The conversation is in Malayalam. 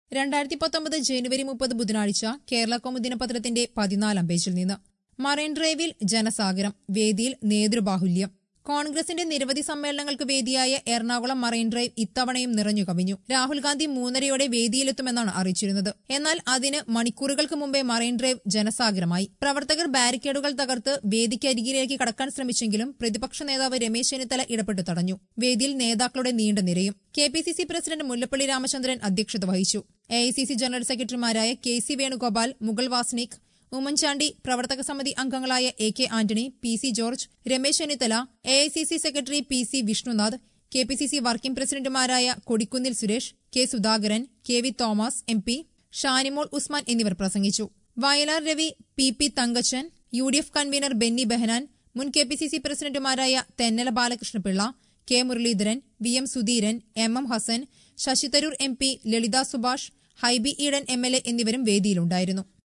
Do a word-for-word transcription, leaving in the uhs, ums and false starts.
രണ്ടായിരത്തി പത്തൊമ്പത് ജനുവരി മുപ്പത് ബുധനാഴ്ച കേരള കൗമുദി ദിനപത്രത്തിന്റെ പതിനാലാം പേജിൽ നിന്ന് മറൈൻ ഡ്രൈവിൽ ജനസാഗരം, വേദിയിൽ നേതൃബാഹുല്യം. കോൺഗ്രസിന്റെ നിരവധി സമ്മേളനങ്ങൾക്ക് വേദിയായ എറണാകുളം മറൈൻ ഡ്രൈവ് ഇത്തവണയും നിറഞ്ഞു കവിഞ്ഞു. രാഹുൽ ഗാന്ധി മൂന്നരയോടെ വേദിയിലെത്തുമെന്നാണ് അറിയിച്ചിരുന്നത്. എന്നാൽ അതിന് മണിക്കൂറുകൾക്ക് മുമ്പേ മറൈൻ ഡ്രൈവ് ജനസാഗരമായി. പ്രവർത്തകർ ബാരിക്കേഡുകൾ തകർത്ത് വേദിക്കരികിലേക്ക് കടക്കാൻ ശ്രമിച്ചെങ്കിലും പ്രതിപക്ഷ നേതാവ് രമേശ് ചെന്നിത്തല ഇടപെട്ടു തടഞ്ഞു. വേദിയിൽ നേതാക്കളുടെ നീണ്ട നിരയും. K P C C president Mullappally Ramachandran അധ്യക്ഷത വഹിച്ചു. A I C C general സെക്രട്ടറിമാരായ കെ സി വേണുഗോപാൽ, മുഗൾ വാസ്നിക്, ഉമ്മൻചാണ്ടി, പ്രവർത്തക സമിതി അംഗങ്ങളായ A K Antony, P C George, Ramesh Chennithala, A I C C secretary P C Vishnunath, K P C C working പ്രസിഡന്റുമാരായ Kodikunnil Suresh, K Sudhakaran, K V Thomas M P, Shanimol Usman എന്നിവർ പ്രസംഗിച്ചു. Vayalar Ravi, P P Thankachan, U D F convener Benny Behanan, മുൻ കെ പി സി സി പ്രസിഡന്റുമാരായ Thennala Balakrishna Pillai, K Muraleedharan, V M Sudheeran, M M Hassan, Shashi Tharoor M P, Lalitha Subhash, Hibi Eden M L A എന്നിവരും വേദിയിലുണ്ടായിരുന്നു.